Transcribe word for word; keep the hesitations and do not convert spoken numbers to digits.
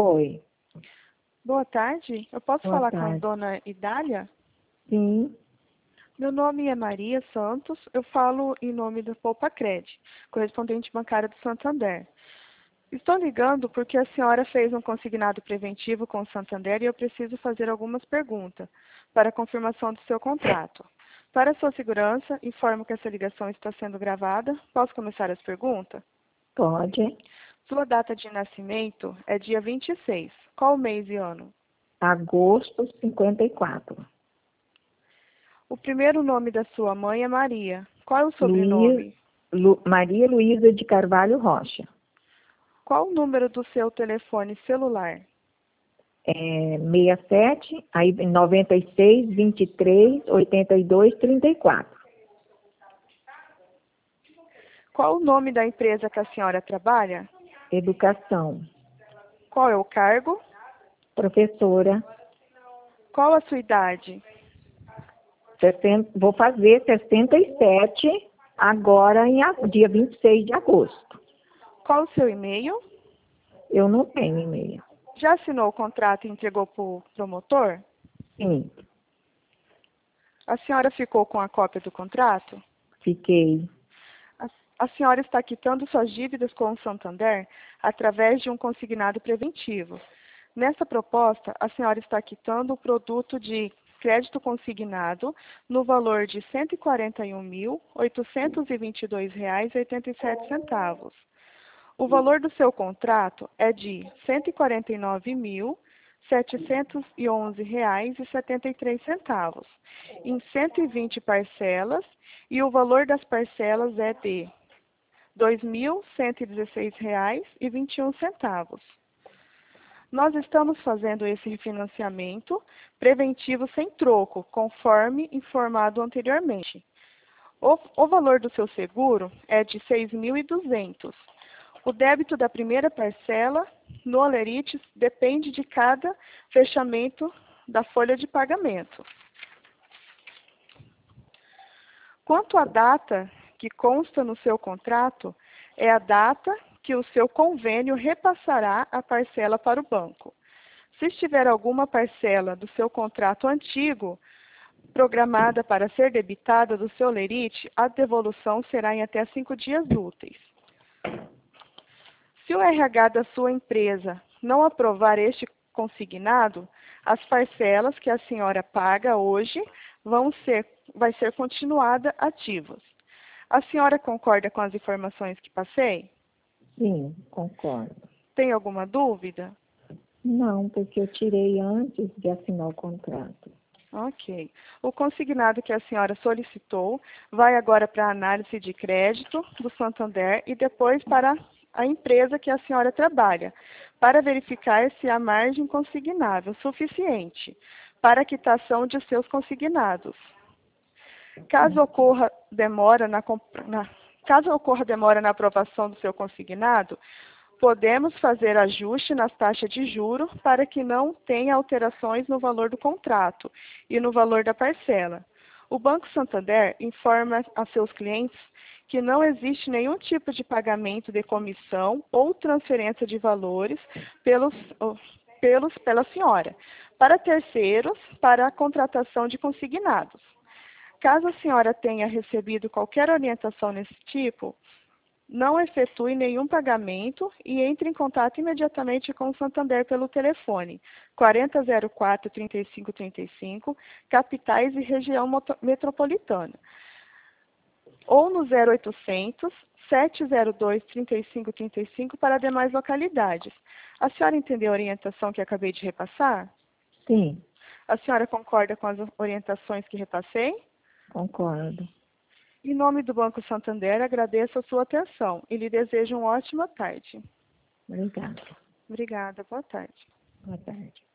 Oi, Boa tarde, eu posso boa falar com a tarde. dona Idália? Sim, Meu nome é Maria Santos, eu falo em nome do Poupacred, correspondente bancária do Santander. Estou ligando porque a senhora fez um consignado preventivo com o Santander e eu preciso fazer algumas perguntas para a confirmação do seu contrato. Para sua segurança, informo que essa ligação está sendo gravada. Posso começar as perguntas? pode. Sua data de nascimento é dia vinte e seis. Qual mês e ano? Agosto cinquenta e quatro. O primeiro nome da sua mãe é Maria. Qual é o Luiz, sobrenome? Lu, Maria Luísa de Carvalho Rocha. Qual o número do seu telefone celular? É sessenta e sete, aí noventa e seis, vinte e três, oitenta e dois, trinta e quatro. Qual o nome da empresa que a senhora trabalha? Educação. Qual é o cargo? Professora. Qual a sua idade? sessenta, vou fazer sessenta e sete agora, em a- dia vinte e seis de agosto. Qual o seu e-mail? Eu não tenho e-mail. Já assinou o contrato e entregou para o promotor? Sim, A senhora ficou com a cópia do contrato? fiquei. A, a senhora está quitando suas dívidas com o Santander através de um consignado preventivo. Nessa proposta, a senhora está quitando o produto de crédito consignado no valor de cento e quarenta e um mil, oitocentos e vinte e dois reais e oitenta e sete centavos. O valor do seu contrato é de cento e quarenta e nove mil, setecentos e onze reais e setenta e três centavos, em cento e vinte parcelas, e o valor das parcelas é de dois mil cento e dezesseis reais e vinte e um centavos. Nós estamos fazendo esse refinanciamento preventivo sem troco, conforme informado anteriormente. O, o valor do seu seguro é de seis mil e duzentos reais. O débito da primeira parcela no Olerite depende de cada fechamento da folha de pagamento. Quanto à data que consta no seu contrato, é a data que o seu convênio repassará a parcela para o banco. Se estiver alguma parcela do seu contrato antigo programada para ser debitada do seu Olerite, a devolução será em até cinco dias úteis. Se o R H da sua empresa não aprovar este consignado, as parcelas que a senhora paga hoje vão ser, vai ser continuada ativas. A senhora concorda com as informações que passei? Sim, concordo. Tem alguma dúvida? Não, porque eu tirei antes de assinar o contrato. Ok. O consignado que a senhora solicitou vai agora para a análise de crédito do Santander e depois para a empresa que a senhora trabalha, para verificar se há margem consignável suficiente para a quitação de seus consignados. Caso ocorra demora na, na, caso ocorra demora na aprovação do seu consignado, podemos fazer ajuste nas taxas de juro para que não tenha alterações no valor do contrato e no valor da parcela. O Banco Santander informa a seus clientes que não existe nenhum tipo de pagamento de comissão ou transferência de valores pelos, pelos, pela senhora, para terceiros, para a contratação de consignados. Caso a senhora tenha recebido qualquer orientação nesse tipo, não efetue nenhum pagamento e entre em contato imediatamente com o Santander pelo telefone quarenta zero quatro, trinta e cinco trinta e cinco, capitais e região metropolitana, ou no zero oitocentos, sete zero dois, trinta e cinco trinta e cinco para demais localidades. A senhora entendeu a orientação que acabei de repassar? Sim, A senhora concorda com as orientações que repassei? concordo. Em nome do Banco Santander, agradeço a sua atenção e lhe desejo uma ótima tarde. Obrigada. Obrigada, boa tarde. Boa tarde.